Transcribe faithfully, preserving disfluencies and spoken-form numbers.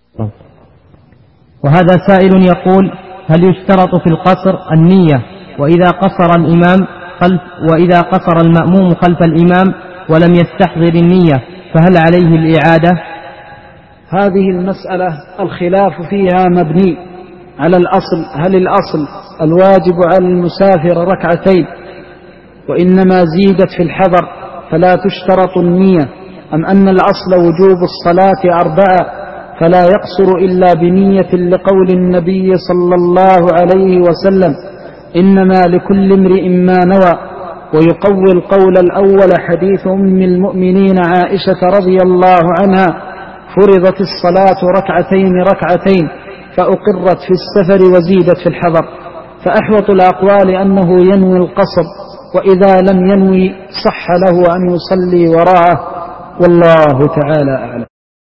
وهذا سائل يقول: هل يشترط في القصر النية وإذا قصر الإمام خلف وإذا قصر المأموم خلف الإمام ولم يستحضر النية فهل عليه الإعادة؟ هذه المسألة الخلاف فيها مبني على الأصل. هل الأصل الواجب على المسافر ركعتين وإنما زيدت في الحضر فلا تشترط النية، أم أن الأصل وجوب الصلاة أربعة فلا يقصر إلا بنية لقول النبي صلى الله عليه وسلم: إنما لكل امرئ ما نوى. ويقوي القول الأول حديث أم المؤمنين عائشة رضي الله عنها: فرضت الصلاة ركعتين ركعتين فأقرت في السفر وزيدت في الحضر. فأحوط الأقوال أنه ينوي القصر، وإذا لم ينوي صح له أن يصلي وراءه، والله تعالى أعلم.